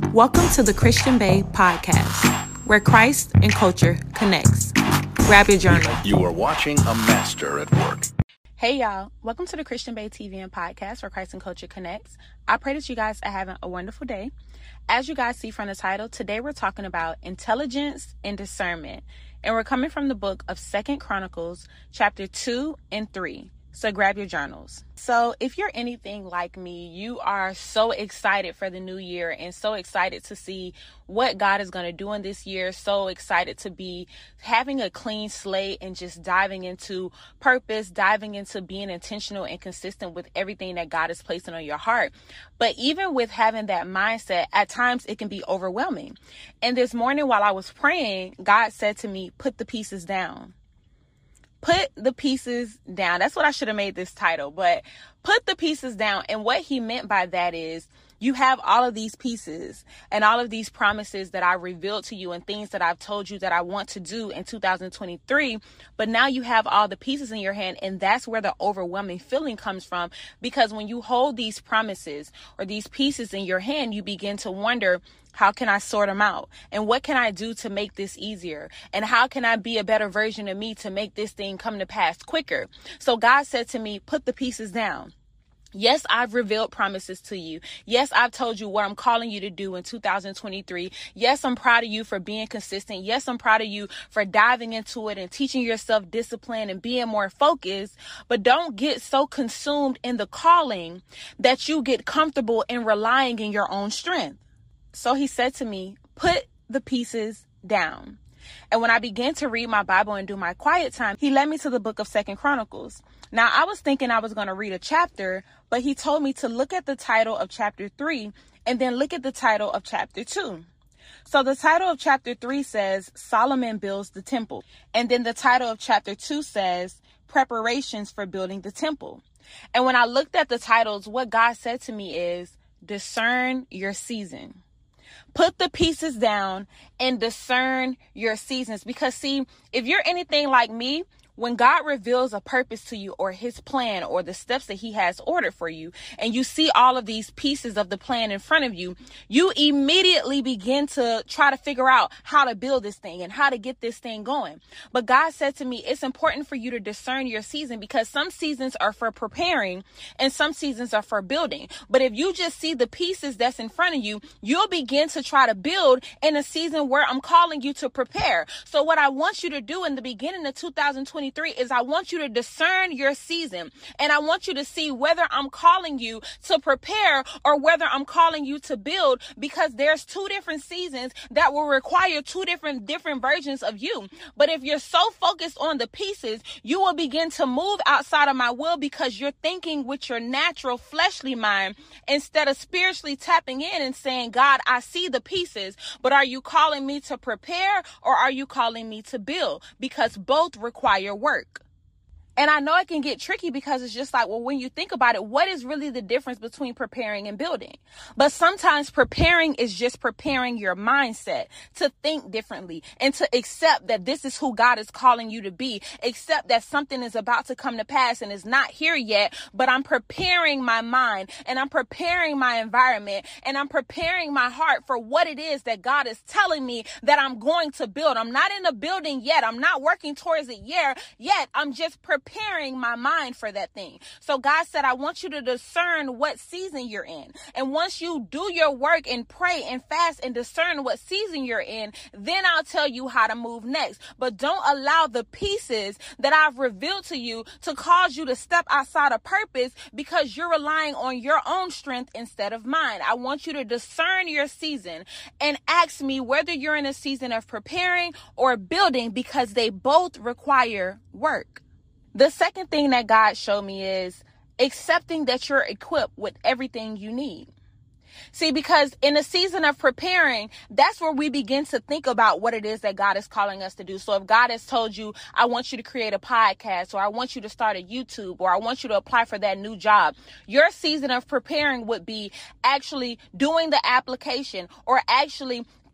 Welcome to the Christian Bae podcast, where Christ and culture connects. Grab your journal. You are watching a master at work. Hey y'all, welcome to the Christian Bae TV and podcast, where Christ and culture connects. I pray that you guys are having a wonderful day. As you guys see from the title, today we're talking about intelligence and discernment. And we're coming from the book of 2 Chronicles, chapter 2 and 3. So grab your journals. So if you're anything like me, you are so excited for the new year and so excited to see what God is going to do in this year. So excited to be having a clean slate and just diving into purpose, diving into being intentional and consistent with everything that God is placing on your heart. But even with having that mindset, at times it can be overwhelming. And this morning while I was praying, God said to me, put the pieces down. Put the pieces down. That's what I should have made this title, but put the pieces down. And what he meant by that is you have all of these pieces and all of these promises that I revealed to you and things that I've told you that I want to do in 2023. But now you have all the pieces in your hand. And that's where the overwhelming feeling comes from. Because when you hold these promises or these pieces in your hand, you begin to wonder, how can I sort them out? And what can I do to make this easier? And how can I be a better version of me to make this thing come to pass quicker? So God said to me, put the pieces down. Yes, I've revealed promises to you. Yes, I've told you what I'm calling you to do in 2023. Yes, I'm proud of you for being consistent. Yes, I'm proud of you for diving into it and teaching yourself discipline and being more focused. But don't get so consumed in the calling that you get comfortable in relying in your own strength. So he said to me, put the pieces down. And when I began to read my Bible and do my quiet time, he led me to the book of 2 Chronicles. Now, I was thinking I was going to read a chapter, but he told me to look at the title of chapter 3 and then look at the title of chapter 2. So the title of chapter 3 says, Solomon builds the temple. And then the title of chapter 2 says, preparations for building the temple. And when I looked at the titles, what God said to me is, discern your season. Put the pieces down and discern your seasons. Because see, if you're anything like me, when God reveals a purpose to you or his plan or the steps that he has ordered for you, and you see all of these pieces of the plan in front of you, you immediately begin to try to figure out how to build this thing and how to get this thing going. But God said to me, it's important for you to discern your season, because some seasons are for preparing and some seasons are for building. But if you just see the pieces that's in front of you, you'll begin to try to build in a season where I'm calling you to prepare. So what I want you to do in the beginning of 2023 is I want you to discern your season, and I want you to see whether I'm calling you to prepare or whether I'm calling you to build, because there's two different seasons that will require two different versions of you. But if you're so focused on the pieces, you will begin to move outside of my will, because you're thinking with your natural fleshly mind instead of spiritually tapping in and saying, God, I see the pieces, but are you calling me to prepare or are you calling me to build? Because both require work. And I know it can get tricky, because it's just like, well, when you think about it, what is really the difference between preparing and building? But sometimes preparing is just preparing your mindset to think differently and to accept that this is who God is calling you to be, accept that something is about to come to pass and is not here yet, but I'm preparing my mind and I'm preparing my environment and I'm preparing my heart for what it is that God is telling me that I'm going to build. I'm not in the building yet. I'm not working towards it yet. I'm just preparing my mind for that thing. So God said, I want you to discern what season you're in. And once you do your work and pray and fast and discern what season you're in, then I'll tell you how to move next. But don't allow the pieces that I've revealed to you to cause you to step outside of purpose, because you're relying on your own strength instead of mine. I want you to discern your season and ask me whether you're in a season of preparing or building, because they both require work. The second thing that God showed me is accepting that you're equipped with everything you need. See, because in a season of preparing, that's where we begin to think about what it is that God is calling us to do. So if God has told you, I want you to create a podcast, or I want you to start a YouTube, or I want you to apply for that new job, your season of preparing would be actually doing the application or actually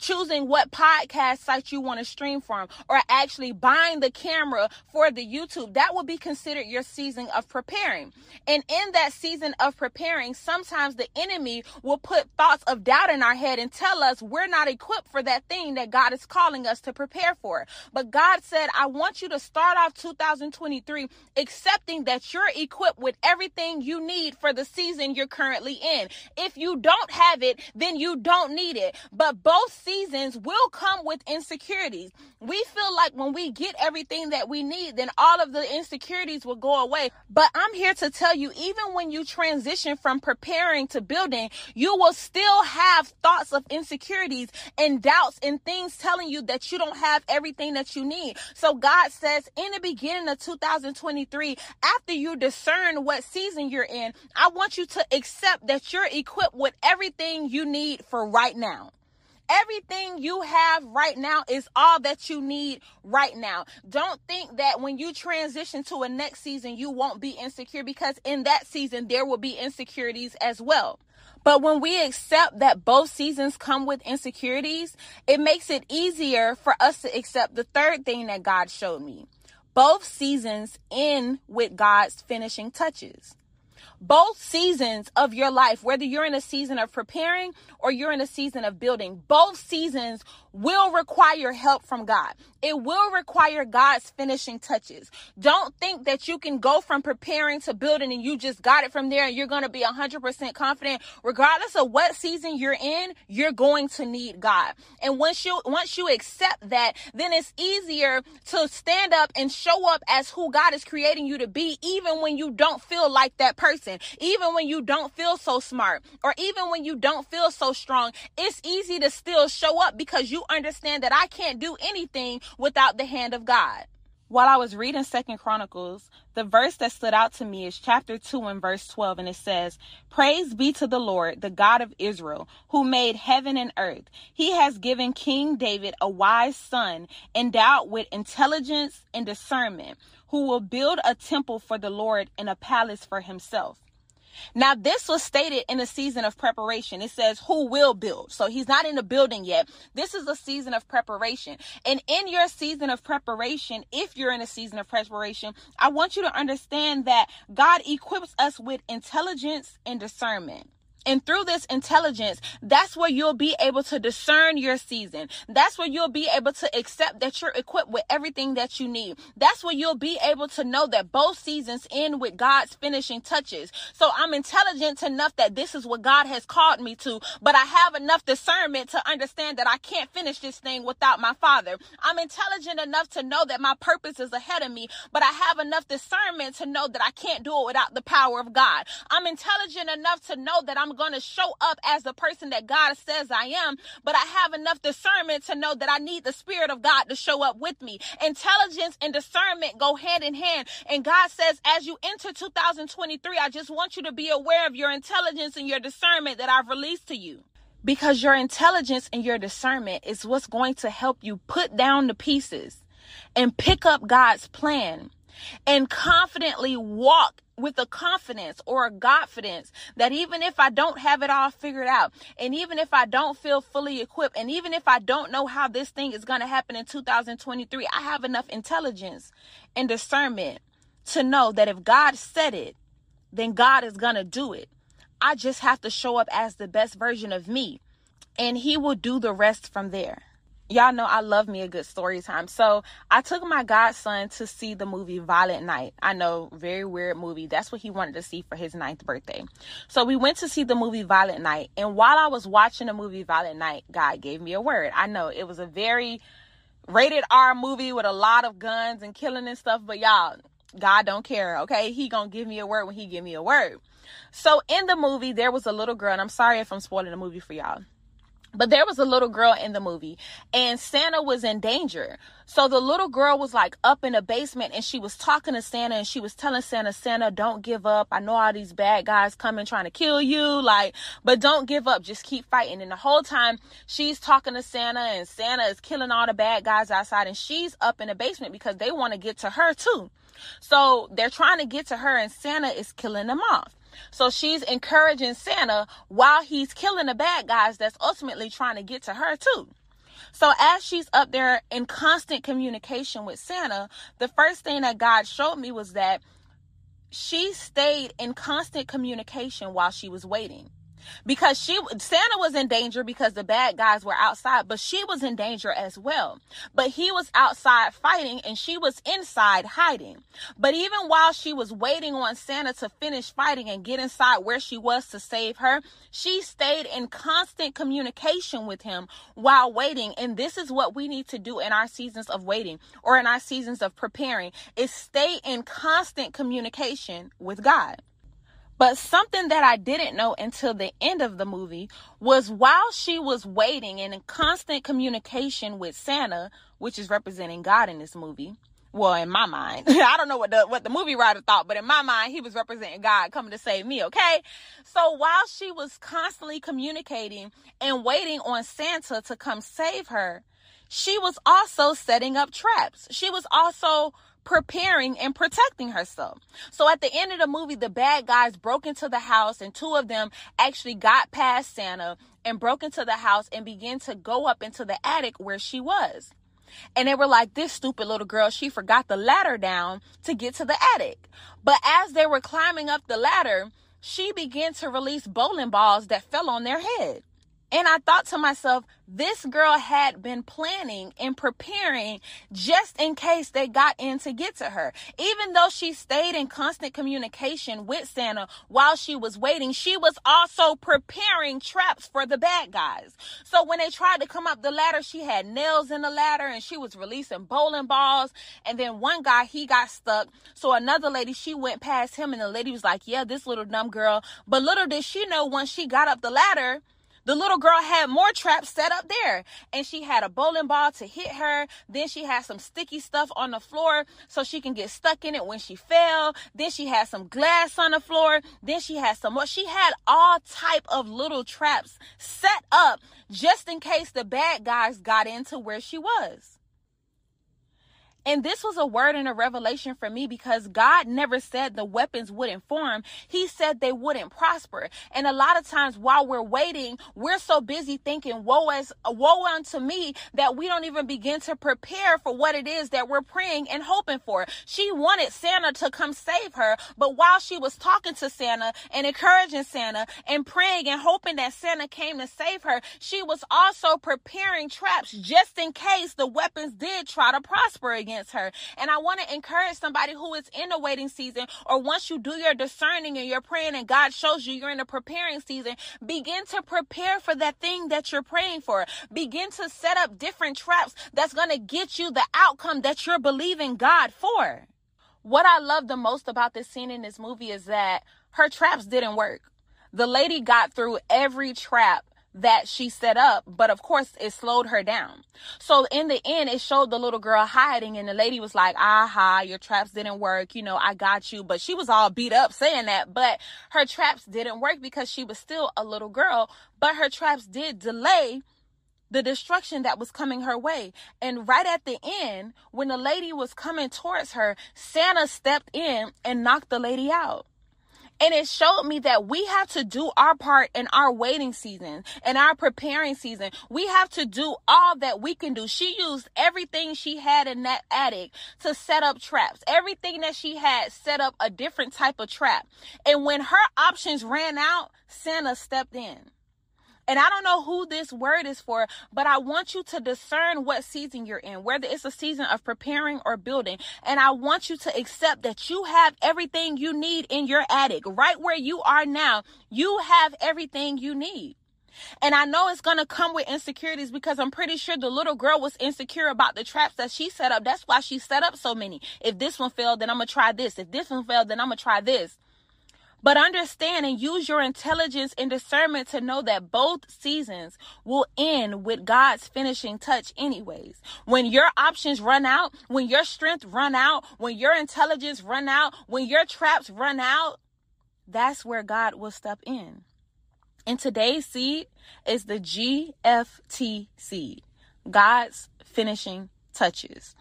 choosing what podcast site you want to stream from, or actually buying the camera for the YouTube. That will be considered your season of preparing. And in that season of preparing, sometimes the enemy will put thoughts of doubt in our head and tell us we're not equipped for that thing that God is calling us to prepare for. But God said, I want you to start off 2023 accepting that you're equipped with everything you need for the season you're currently in. If you don't have it, then you don't need it. But both seasons will come with insecurities. We feel like when we get everything that we need, then all of the insecurities will go away. But I'm here to tell you, even when you transition from preparing to building, you will still have thoughts of insecurities and doubts and things telling you that you don't have everything that you need. So God says in the beginning of 2023, after you discern what season you're in, I want you to accept that you're equipped with everything you need for right now. Everything you have right now is all that you need right now. Don't think that when you transition to a next season, you won't be insecure, because in that season, there will be insecurities as well. But when we accept that both seasons come with insecurities, it makes it easier for us to accept the third thing that God showed me. Both seasons end with God's finishing touches. Both seasons of your life, whether you're in a season of preparing or you're in a season of building, both seasons will require help from God. It will require God's finishing touches. Don't think that you can go from preparing to building and you just got it from there and you're going to be 100% confident. Regardless of what season you're in, you're going to need God. And once you accept that, then it's easier to stand up and show up as who God is creating you to be, even when you don't feel like that person, even when you don't feel so smart, or even when you don't feel so strong. It's easy to still show up because you understand that I can't do anything without the hand of God. While I was reading 2 Chronicles, the verse that stood out to me is chapter 2 and verse 12, and it says, "Praise be to the Lord, the God of Israel, who made heaven and earth. He has given King David a wise son, endowed with intelligence and discernment, who will build a temple for the Lord and a palace for himself." Now, this was stated in a season of preparation. It says who will build. So he's not in the building yet. This is a season of preparation. And in your season of preparation, if you're in a season of preparation, I want you to understand that God equips us with intelligence and discernment. And through this intelligence, that's where you'll be able to discern your season. That's where you'll be able to accept that you're equipped with everything that you need. That's where you'll be able to know that both seasons end with God's finishing touches. So I'm intelligent enough that this is what God has called me to, but I have enough discernment to understand that I can't finish this thing without my Father. I'm intelligent enough to know that my purpose is ahead of me, but I have enough discernment to know that I can't do it without the power of God. I'm intelligent enough to know that I'm going to show up as the person that God says I am, but I have enough discernment to know that I need the Spirit of God to show up with me. Intelligence and discernment go hand in hand. And God says, as you enter 2023, I just want you to be aware of your intelligence and your discernment that I've released to you. Because your intelligence and your discernment is what's going to help you put down the pieces and pick up God's plan and confidently walk with a confidence or a Godfidence that even if I don't have it all figured out, and even if I don't feel fully equipped, and even if I don't know how this thing is going to happen in 2023, I have enough intelligence and discernment to know that if God said it, then God is going to do it. I just have to show up as the best version of me, and he will do the rest from there. Y'all know I love me a good story time. So I took my godson to see the movie Violent Night. I know, very weird movie. That's what he wanted to see for his 9th birthday. So we went to see the movie Violent Night. And while I was watching the movie Violent Night, God gave me a word. I know it was a very rated R movie with a lot of guns and killing and stuff. But y'all, God don't care, okay? He gonna give me a word when he give me a word. So in the movie, there was a little girl. And I'm sorry if I'm spoiling the movie for y'all. But there was a little girl in the movie and Santa was in danger. So the little girl was like up in the basement and she was talking to Santa and she was telling Santa, Santa, don't give up. I know all these bad guys coming trying to kill you, but don't give up. Just keep fighting. And the whole time she's talking to Santa and Santa is killing all the bad guys outside and she's up in the basement because they want to get to her too. So they're trying to get to her and Santa is killing them off. So she's encouraging Santa while he's killing the bad guys that's ultimately trying to get to her too. So as she's up there in constant communication with Santa, the first thing that God showed me was that she stayed in constant communication while she was waiting. Because Santa was in danger because the bad guys were outside, but she was in danger as well. But he was outside fighting and she was inside hiding. But even while she was waiting on Santa to finish fighting and get inside where she was to save her, she stayed in constant communication with him while waiting. And this is what we need to do in our seasons of waiting or in our seasons of preparing, is stay in constant communication with God. But something that I didn't know until the end of the movie was while she was waiting and in constant communication with Santa, which is representing God in this movie. Well, in my mind, I don't know what the movie writer thought, but in my mind, he was representing God coming to save me, okay? So while she was constantly communicating and waiting on Santa to come save her, she was also setting up traps. She was also preparing and protecting herself. So at the end of the movie, the bad guys broke into the house and two of them actually got past Santa and broke into the house and began to go up into the attic where she was. And they were like, this stupid little girl, she forgot the ladder down to get to the attic. But as they were climbing up the ladder, she began to release bowling balls that fell on their head. And I thought to myself, this girl had been planning and preparing just in case they got in to get to her. Even though she stayed in constant communication with Santa while she was waiting, she was also preparing traps for the bad guys. So when they tried to come up the ladder, she had nails in the ladder and she was releasing bowling balls. And then one guy, he got stuck. So another lady, she went past him and the lady was like, yeah, this little dumb girl. But little did she know, once she got up the ladder, the little girl had more traps set up there, and she had a bowling ball to hit her. Then she had some sticky stuff on the floor so she can get stuck in it when she fell. Then she had some glass on the floor. Then she had some more. She had all type of little traps set up just in case the bad guys got into where she was. And this was a word and a revelation for me because God never said the weapons wouldn't form. He said they wouldn't prosper. And a lot of times while we're waiting, we're so busy thinking, woe unto me, that we don't even begin to prepare for what it is that we're praying and hoping for. She wanted Santa to come save her. But while she was talking to Santa and encouraging Santa and praying and hoping that Santa came to save her, she was also preparing traps just in case the weapons did try to prosper again her. And I want to encourage somebody who is in a waiting season, or once you do your discerning and you're praying and God shows you you're in a preparing season, begin to prepare for that thing that you're praying for. Begin to set up different traps that's going to get you the outcome that you're believing God for. What I love the most about this scene in this movie is that her traps didn't work. The lady got through every trap that she set up, but of course it slowed her down. So in the end, it showed the little girl hiding and the lady was like, aha, your traps didn't work. You know, I got you. But she was all beat up saying that, but her traps didn't work because she was still a little girl, but her traps did delay the destruction that was coming her way. And right at the end, when the lady was coming towards her, Santa stepped in and knocked the lady out. And it showed me that we have to do our part in our waiting season and our preparing season. We have to do all that we can do. She used everything she had in that attic to set up traps. Everything that she had set up a different type of trap. And when her options ran out, Santa stepped in. And I don't know who this word is for, but I want you to discern what season you're in, whether it's a season of preparing or building. And I want you to accept that you have everything you need in your attic. Right where you are now, you have everything you need. And I know it's going to come with insecurities because I'm pretty sure the little girl was insecure about the traps that she set up. That's why she set up so many. If this one failed, then I'm going to try this. If this one failed, then I'm going to try this. But understand and use your intelligence and discernment to know that both seasons will end with God's finishing touch anyways. When your options run out, when your strength run out, when your intelligence run out, when your traps run out, that's where God will step in. And today's seed is the GFT seed, God's finishing touches.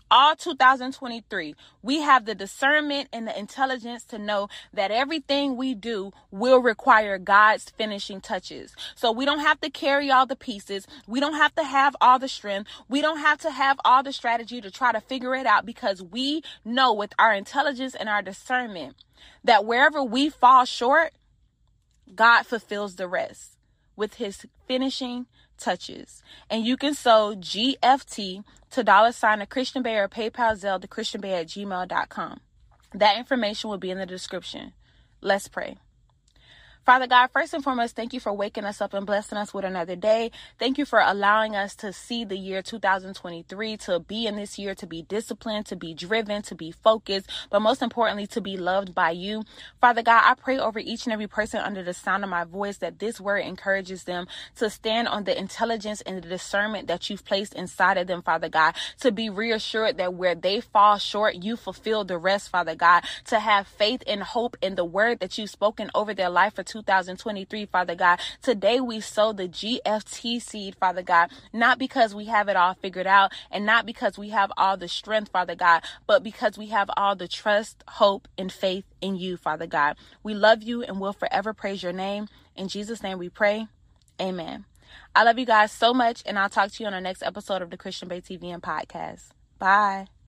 all 2023, we have the discernment and the intelligence to know that everything we do will require God's finishing touches. So we don't have to carry all the pieces. We don't have to have all the strength. We don't have to have all the strategy to try to figure it out, because we know with our intelligence and our discernment that wherever we fall short, God fulfills the rest with his finishing touches. And you can sow GFT to $, Christian Bay, or PayPal, Zelle to christianbay@gmail.com. That information will be in the description. Let's pray. Father God, first and foremost, thank you for waking us up and blessing us with another day. Thank you for allowing us to see the year 2023, to be in this year, to be disciplined, to be driven, to be focused, but most importantly, to be loved by you. Father God, I pray over each and every person under the sound of my voice that this word encourages them to stand on the intelligence and the discernment that you've placed inside of them, Father God, to be reassured that where they fall short, you fulfill the rest, Father God, to have faith and hope in the word that you've spoken over their life for 2023, Father God. Today we sow the GFT seed, Father God, not because we have it all figured out and not because we have all the strength, Father God, but because we have all the trust, hope, and faith in you, Father God. We love you and will forever praise your name. In Jesus' name we pray. Amen. I love you guys so much, and I'll talk to you on the next episode of the Christian Bay TV and Podcast. Bye.